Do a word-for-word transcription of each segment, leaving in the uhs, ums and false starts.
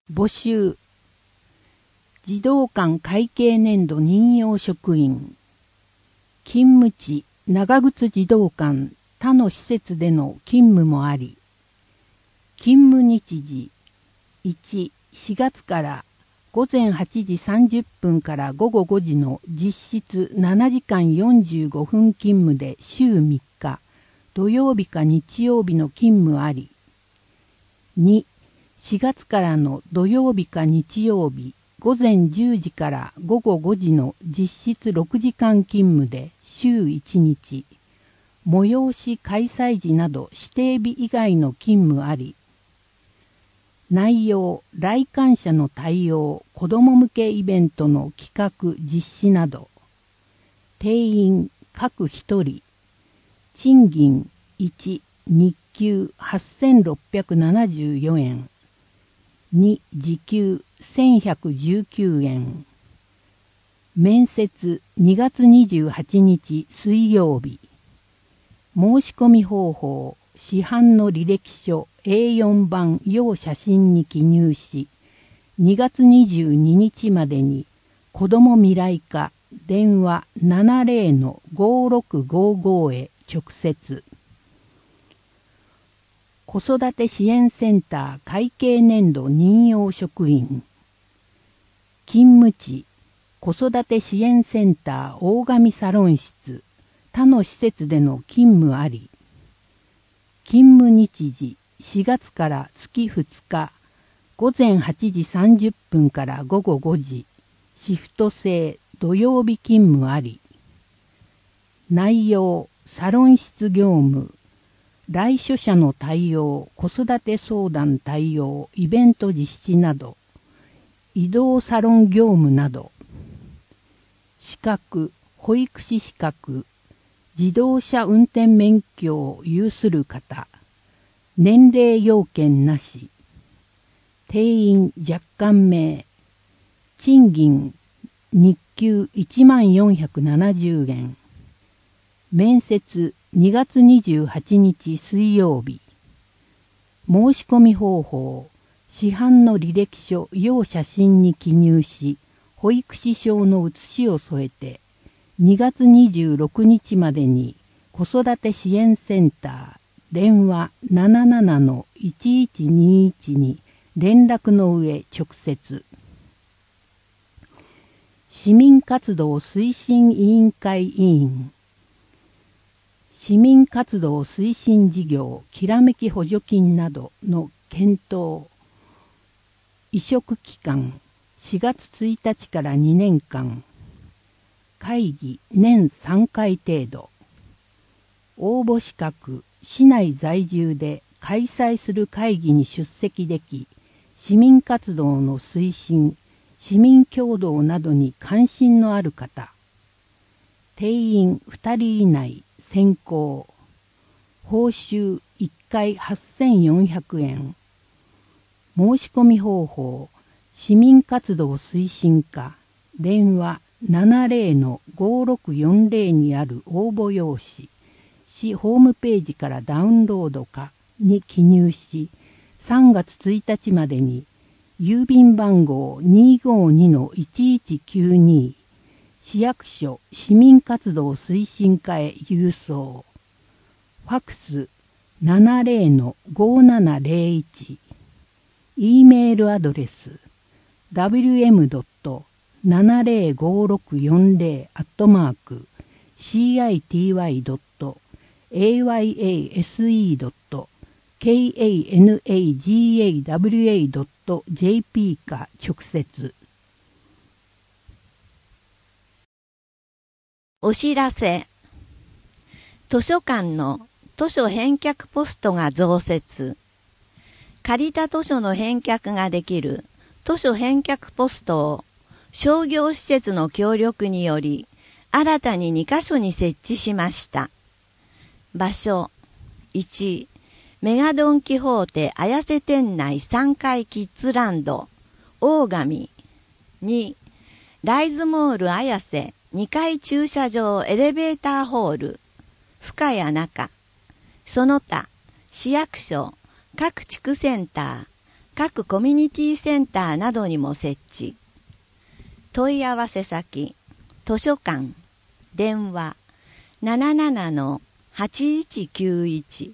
募集。児童館会計年度任用職員。勤務地、長靴児童館他の施設での勤務もあり。勤務日時。いち、しがつからごぜんはちじさんじゅっぷんからごごごじの実質ななじかんよんじゅうごふん勤務で週みっか、土曜日か日曜日の勤務あり。に、しがつからの土曜日か日曜日、ごぜんじゅうじからごごごじの実質ろくじかん勤務で週いちにち、催し開催時など指定日以外の勤務あり。内容、来館者の対応、子ども向けイベントの企画、実施など。定員、各一人。賃金、いち、日給はっせんろっぴゃくななじゅうよえん。に、時給せんひゃくじゅうきゅうえん。面接、にがつにじゅうはちにち水曜日。申し込み方法、市販の履歴書 エーよん 番要写真に記入し、にがつにじゅうににちまでに子ども未来課電話 ななぜろのごろくごご へ直接。子育て支援センター会計年度任用職員。勤務地、子育て支援センター大神サロン室他の施設での勤務あり。勤務日時、しがつから月ふつか、ごぜんはちじさんじゅっぷんからごごごじ、シフト制、土曜日勤務あり。内容、サロン室業務、来所者の対応、子育て相談対応、イベント実施など、移動サロン業務など。資格、保育士資格、自動車運転免許を有する方、年齢要件なし、定員若干名、賃金日給いちまんよんひゃくななじゅうえん、面接にがつにじゅうはちにち水曜日、申し込み方法、市販の履歴書要写真に記入し、保育士証の写しを添えて、にがつにじゅうろくにちまでに子育て支援センター電話 ななななのいちいちにいち に連絡の上直接。市民活動推進委員会委員。市民活動推進事業きらめき補助金などの検討。委嘱期間しがつついたちからにねんかん。会議年さんかい程度。応募資格、市内在住で開催する会議に出席でき、市民活動の推進、市民協働などに関心のある方。定員ふたり以内、選考。報酬いっかいはっせんよんひゃくえん。申し込み方法、市民活動推進課、電話ななぜろのごろくよんぜろにある応募用紙、市ホームページからダウンロードかに記入し、さんがつついたちまでに郵便番号 にーごーにのいちいちきゅうに、市役所市民活動推進課へ郵送。ファクスななぜろのごななぜろいち。E メールアドレス ダブリューエム ドット ななぜろごろくよんぜろ アットマーク シーアイティーワイ ドット エーワイエーエスイー ドット ケーエーエヌエージーエーダブリューエー ドット ジェーピー か直接。 お知らせ。図書館の図書返却ポストが増設。借りた図書の返却ができる図書返却ポストを商業施設の協力により新たににかしょに設置しました。場所いち、メガドンキホーテ綾瀬店内さんかいキッズランド大神。に、ライズモール綾瀬にかい駐車場エレベーターホール深谷中。その他市役所各地区センター各コミュニティセンターなどにも設置。問い合わせ先、図書館、電話 ななななのはちいちきゅういち。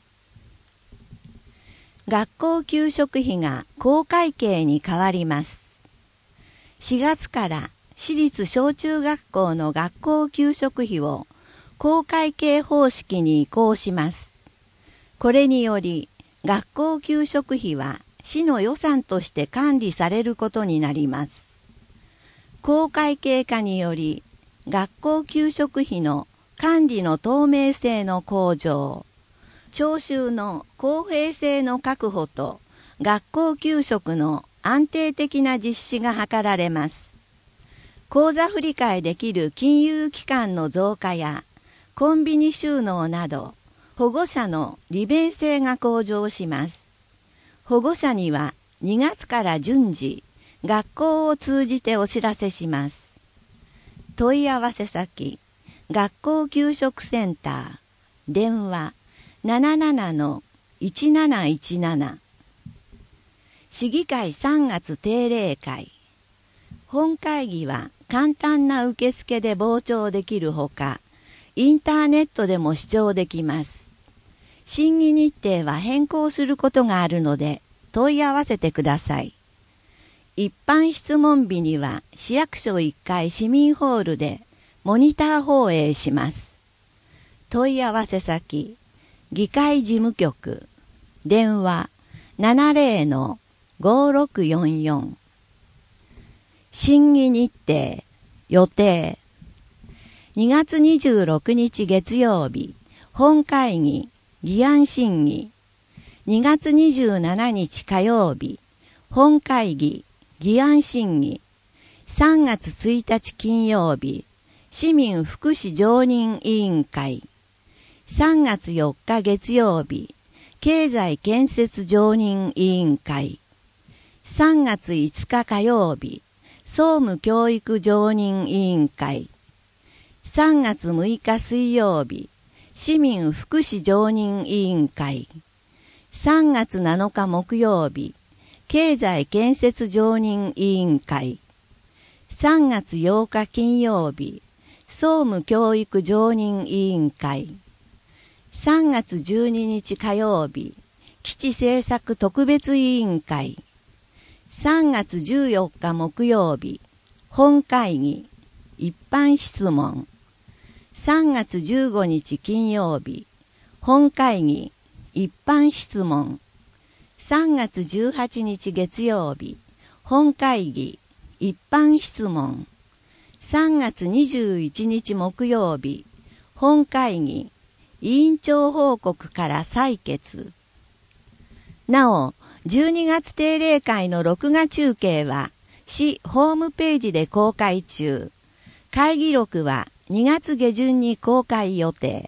学校給食費が公会計に変わります。しがつから私立小中学校の学校給食費を公会計方式に移行します。これにより学校給食費は市の予算として管理されることになります。公会計化により学校給食費の管理の透明性の向上、徴収の公平性の確保と学校給食の安定的な実施が図られます。口座振替できる金融機関の増加やコンビニ収納など保護者の利便性が向上します。保護者にはにがつから順次学校を通じてお知らせします。問い合わせ先、学校給食センター、電話 ななななのいちなないちなな。市議会さんがつ定例会。本会議は簡単な受付で傍聴できるほか、インターネットでも視聴できます。審議日程は変更することがあるので問い合わせてください。一般質問日には市役所いっかい市民ホールでモニター放映します。問い合わせ先、議会事務局、電話 ななぜろのごろくよんよん。審議日程、予定。にがつにじゅうろくにち月曜日、本会議、議案審議。にがつにじゅうしちにち火曜日、本会議、議案審議。さんがつついたち金曜日、市民福祉常任委員会。さんがつよっか月曜日、経済建設常任委員会。さんがついつか火曜日、総務教育常任委員会。さんがつむいか水曜日、市民福祉常任委員会。さんがつなのか木曜日、経済建設常任委員会。さんがつようか金曜日、総務教育常任委員会。さんがつじゅうににち火曜日、基地政策特別委員会。さんがつじゅうよっか木曜日、本会議、一般質問。さんがつじゅうごにち金曜日、本会議、一般質問。さんがつじゅうはちにち月曜日、本会議、一般質問。さんがつにじゅういちにち木曜日、本会議、委員長報告から採決。なお、じゅうにがつ定例会の録画中継は、市ホームページで公開中。会議録はにがつげじゅんに公開予定。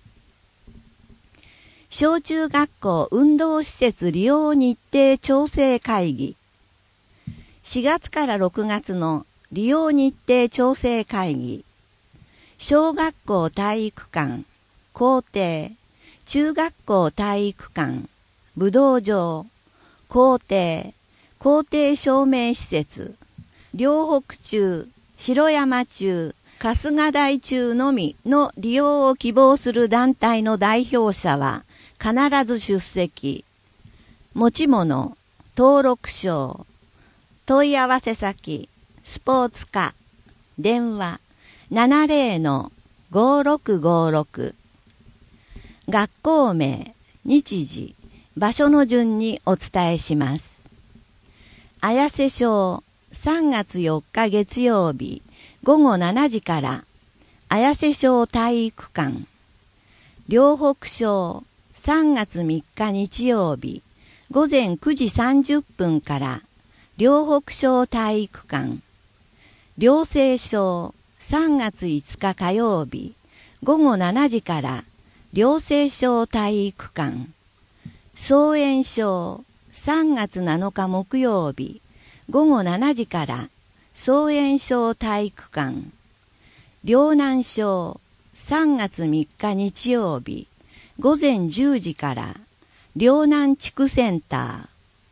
小中学校運動施設利用日程調整会議。しがつからろくがつの利用日程調整会議。小学校体育館、校庭、中学校体育館、武道場、校庭、校庭照明施設、両北中、城山中、春日台中のみの利用を希望する団体の代表者は必ず出席。持ち物、登録証、問い合わせ先、スポーツ課、電話 ななぜろのごろくごろく。学校名、日時、場所の順にお伝えします。綾瀬小さんがつよっか月曜日ごごしちじから綾瀬小体育館。両北小さんがつみっか日曜日ごぜんくじさんじゅっぷんから両北小体育館。両西小さんがついつか火曜日ごごしちじから両西小体育館。総園小さんがつなのか木曜日ごごしちじから総園小体育館。両南小さんがつみっか日曜日ごぜんじゅうじから両南地区センター。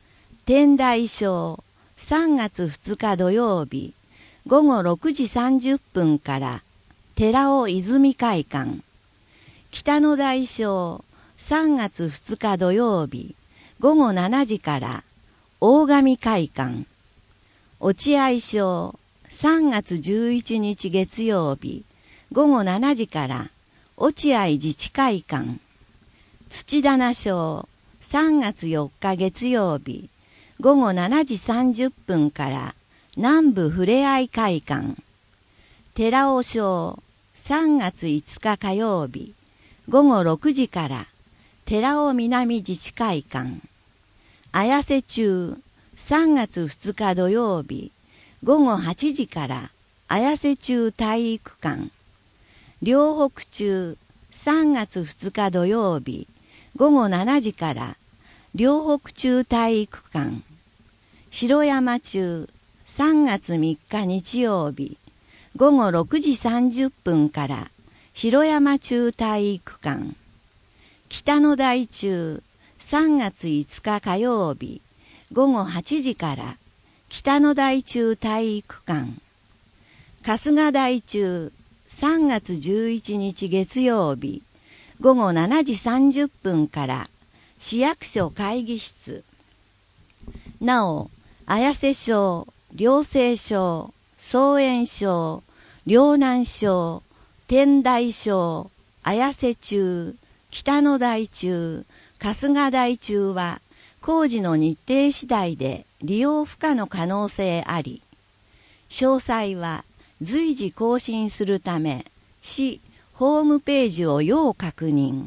天台小さんがつふつか土曜日ごごろくじさんじゅっぷんから寺尾泉会館。北の大小さんがつふつか土曜日ごごしちじから大神会館。落合小さんがつじゅういちにち月曜日ごごしちじから落合自治会館。土棚小さんがつよっか月曜日ごごしちじさんじゅっぷんから南部ふれあい会館。寺尾小さんがついつか火曜日ごごろくじから寺尾南自治会館。綾瀬中さんがつふつか土曜日ごごはちじから綾瀬中体育館。両北中さんがつふつか土曜日ごごしちじから両北中体育館。城山中さんがつみっか日曜日ごごろくじさんじゅっぷんから城山中体育館。北の大中さんがついつか火曜日ごごはちじから北の大中体育館。春日大中さんがつじゅういちにち月曜日ごごしちじさんじゅっぷんから市役所会議室。なお、綾瀬小、両西小、総園小、両南小、天台小、綾瀬中、北の大中、春日大中は工事の日程次第で利用不可の可能性あり、詳細は随時更新するため市ホームページを要確認。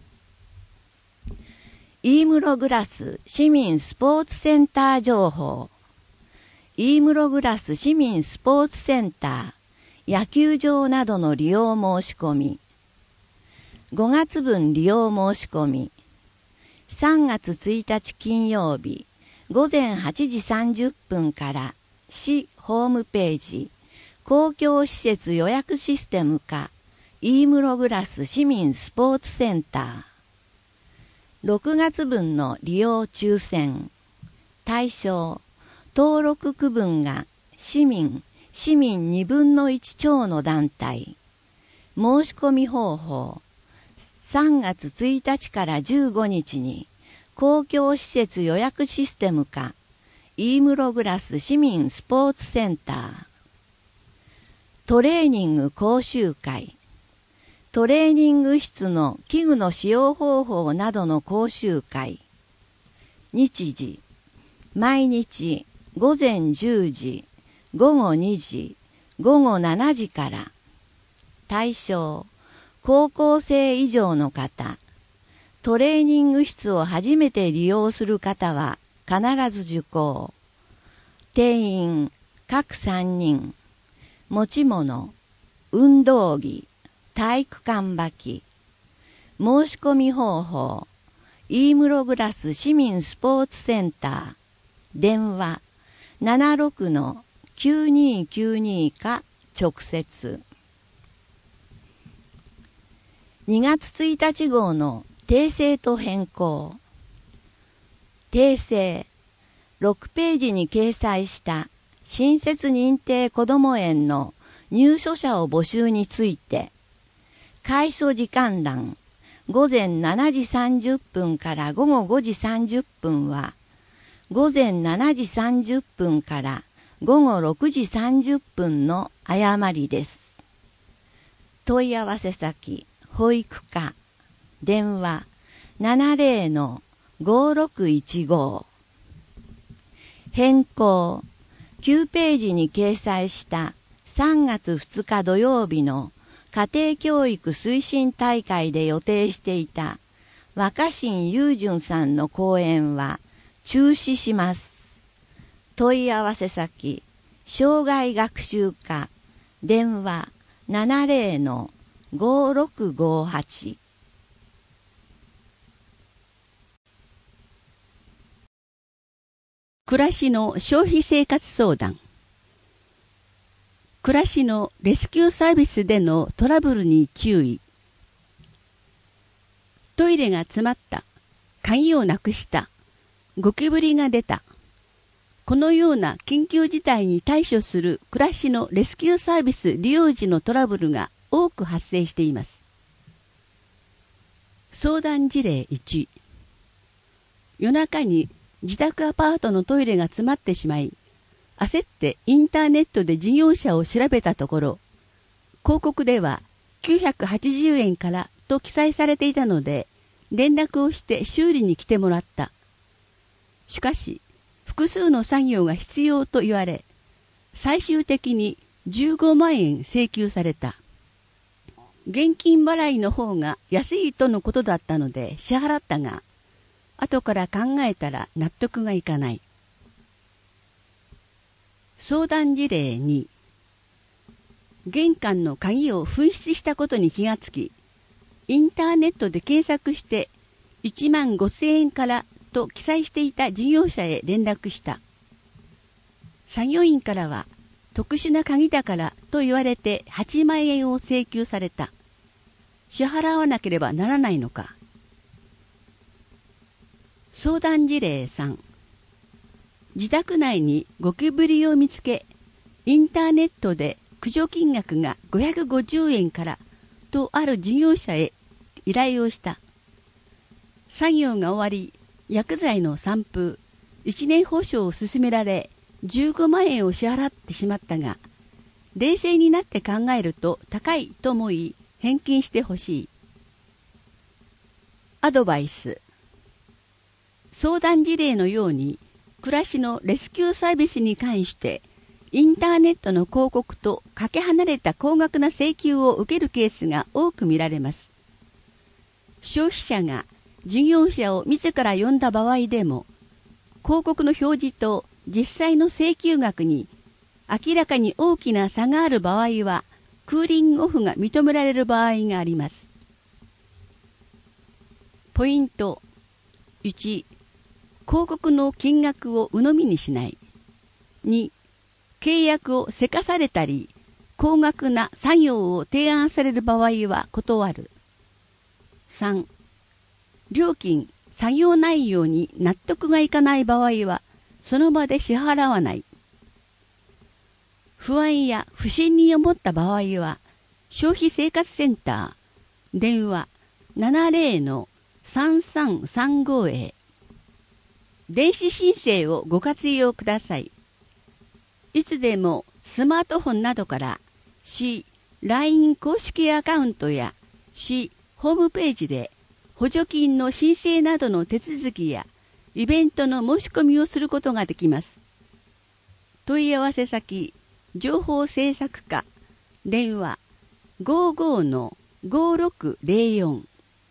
飯室グラス市民スポーツセンター情報。飯室グラス市民スポーツセンター野球場などの利用申し込み。ごがつぶん利用申し込み。さんがつついたち金曜日ごぜんはちじさんじゅっぷんから市ホームページ公共施設予約システム課飯室グラス市民スポーツセンター。ろくがつぶんの利用抽選。対象登録区分が市民市民にぶんのいち超の団体。申し込み方法さんがつついたちからじゅうごにちに公共施設予約システム課飯室グラス市民スポーツセンター。トレーニング講習会。トレーニング室の器具の使用方法などの講習会。日時毎日ごぜんじゅうじごごにじごごしちじから。対象高校生以上の方。トレーニング室を初めて利用する方は必ず受講。定員各さんにん。持ち物運動着体育館履き。申し込み方法飯室グラス市民スポーツセンター。電話 ななろくのきゅうにーきゅうにー か直接。にがつついたち号の訂正と変更。訂正ろくページに掲載した新設認定こども園の入所者を募集について、開所時間欄ごぜんしちじさんじゅっぷんからごごごじさんじゅっぷんはごぜんしちじさんじゅっぷんからごごろくじさんじゅっぷんの誤りです。問い合わせ先保育課電話 ななぜろのごろくいちご。変更きゅうページに掲載したさんがつふつか土曜日の家庭教育推進大会で予定していた若新雄純さんの講演は中止します。問い合わせ先障害学習課電話 ななぜろのごろくごはち。 暮らしの消費生活相談。暮らしのレスキューサービスでのトラブルに注意。トイレが詰まった、鍵をなくした、ゴキブリが出た、 このような緊急事態に対処する暮らしのレスキューサービス利用時のトラブルが多く発生しています。相談事例いち、夜中に自宅アパートのトイレが詰まってしまい、焦ってインターネットで事業者を調べたところ、広告ではきゅうひゃくはちじゅうえんからと記載されていたので、連絡をして修理に来てもらった。しかし、複数の作業が必要と言われ、最終的にじゅうごまんえん請求された。現金払いの方が安いとのことだったので支払ったが、後から考えたら納得がいかない。相談事例に、玄関の鍵を紛失したことに気がつき、インターネットで検索していちまんごせんえんからと記載していた事業者へ連絡した。作業員からは特殊な鍵だからと言われてはちまんえんを請求された。支払わなければならないのか。相談事例さん、自宅内にゴキブリを見つけ、インターネットで駆除金額がごひゃくごじゅうえんからとある事業者へ依頼をした。作業が終わり、薬剤の散布、いちねん保証を勧められ、じゅうごまんえんを支払ってしまったが、冷静になって考えると高いと思い、返金してほしい。アドバイス。相談事例のように、暮らしのレスキューサービスに関して、インターネットの広告とかけ離れた高額な請求を受けるケースが多く見られます。消費者が事業者を自ら呼んだ場合でも、広告の表示と実際の請求額に明らかに大きな差がある場合は、クーリングオフが認められる場合があります。ポイントいち、広告の金額を鵜呑みにしない。に、契約をせかされたり、高額な作業を提案される場合は断る。さん、料金、作業内容に納得がいかない場合は、その場で支払わない。不安や不審に思った場合は、消費生活センター、電話 ななぜろのさんさんさんご へ、電子申請をご活用ください。いつでもスマートフォンなどから市 ライン 公式アカウントや市ホームページで補助金の申請などの手続きやイベントの申し込みをすることができます。問い合わせ先、情報制作課、電話 ごじゅうごのごろくぜろよん。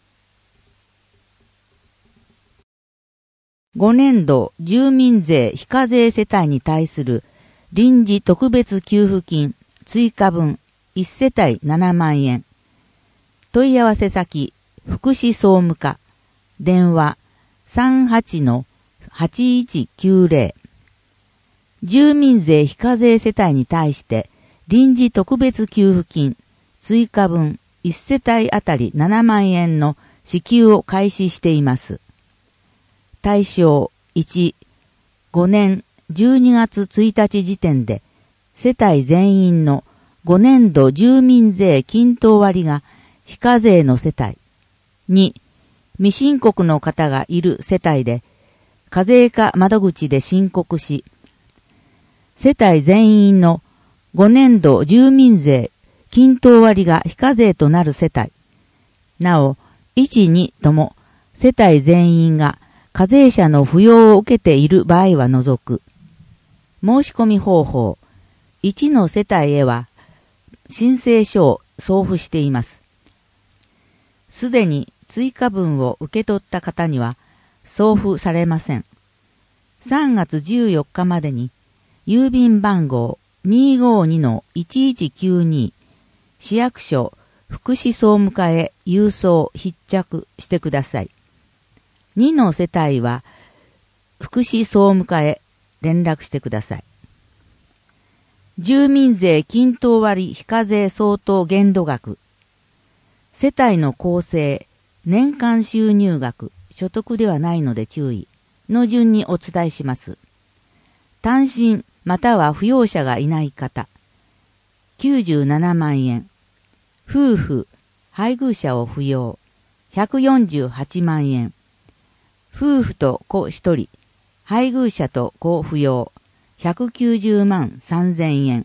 ごねんど住民税非課税世帯に対する臨時特別給付金追加分いち世帯ななまんえん。問い合わせ先、福祉総務課、電話 さんはちのはちいちきゅうぜろ。住民税非課税世帯に対して臨時特別給付金追加分いち世帯あたりななまんえんの支給を開始しています。対象いち、ごねんじゅうにがつついたち時点で世帯全員のごねんど住民税均等割が非課税の世帯。に、未申告の方がいる世帯で課税課窓口で申告し、世帯全員のごねんど住民税均等割が非課税となる世帯。なお、いち、にとも世帯全員が課税者の扶養を受けている場合は除く。申し込み方法。いちの世帯へは申請書を送付しています。すでに追加分を受け取った方には送付されません。さんがつじゅうよっかまでに郵便番号 にーごーにのいちいちきゅうに 市役所福祉総務課へ郵送必着してください。にの世帯は福祉総務課へ連絡してください。住民税均等割非課税相当限度額、世帯の構成、年間収入額、所得ではないので注意の順にお伝えします。 単身または扶養者がいない方、きゅうじゅうななまんえん。夫婦、配偶者を扶養、ひゃくよんじゅうはちまんえん。夫婦と子ひとり、配偶者と子扶養、ひゃくきゅうじゅうまんさんぜんえん。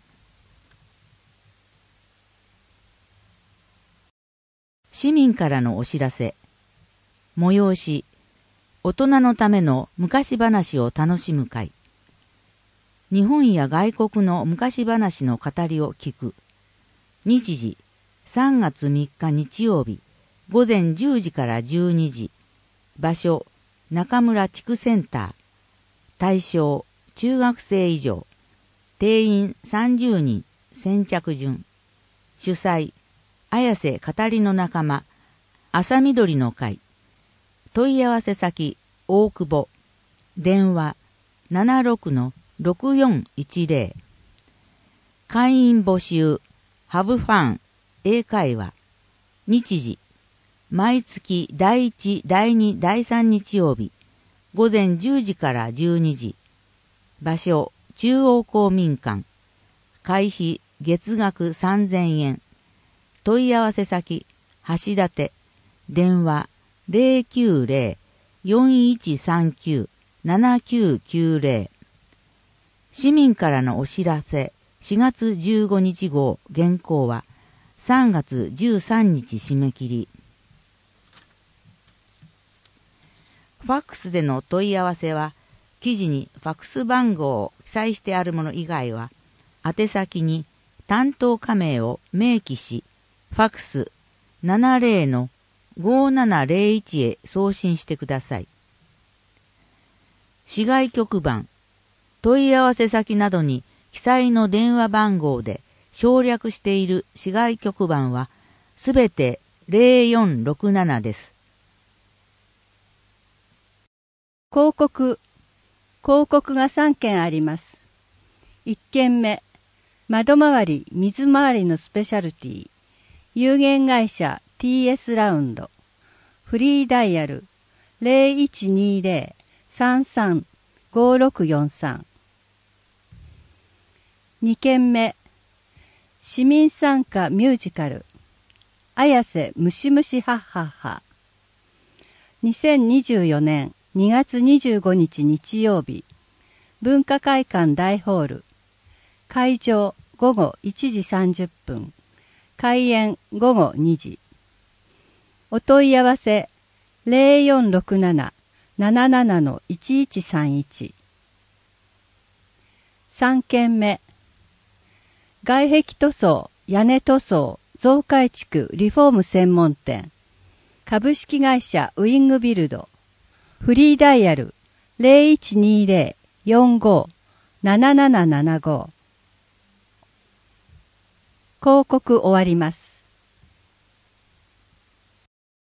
市民からのお知らせ。催し、大人のための昔話を楽しむ会。日本や外国の昔話の語りを聞く。日時、さんがつみっか日曜日、ごぜんじゅうじからじゅうにじ。場所、中村地区センター。対象、中学生以上。定員さんじゅうにん、先着順。主催、綾瀬語りの仲間、朝緑の会。問い合わせ先、大久保。電話、ななろくのろくよんいちぜろ。会員募集、ハブファン、英会話。日時、毎月だいいち、だいに、だいさん日曜日、ごぜんじゅうじからじゅうにじ。場所、中央公民館。会費、月額さんぜんえん。問い合わせ先、橋立。電話、ゼロきゅうゼロ よんいちさんきゅう ななきゅうきゅうゼロ。市民からのお知らせ、しがつじゅうごにち号、原稿は、さんがつじゅうさんにち締め切り。ファックスでの問い合わせは、記事にファックス番号を記載してあるもの以外は、宛先に担当課名を明記し、ファックスななぜろのごーななぜろいちへ送信してください。市外局番、問い合わせ先などに記載の電話番号で省略している市外局番はすべてゼロよんろくななです。 広告、広告がさんけんあります。いっけんめ、窓周り、水回りのスペシャルティ、有限会社 ティーエス ラウンド、フリーダイヤル ゼロいちにゼロ さんさん ごろくよんさん。にけんめ、市民参加ミュージカル、綾瀬ムシムシハッハッハ。にせんにじゅうよねんにがつにじゅうごにち日曜日、文化会館大ホール、会場ごごいちじさんじゅっぷん、開演ごごにじ。お問い合わせゼロよんろくなな なななな いちいちさんいち。さんけんめ、外壁塗装、屋根塗装、増改築、リフォーム専門店、株式会社ウイングビルド、フリーダイヤル ゼロいちにゼロ よんご なななななご。広告終わります。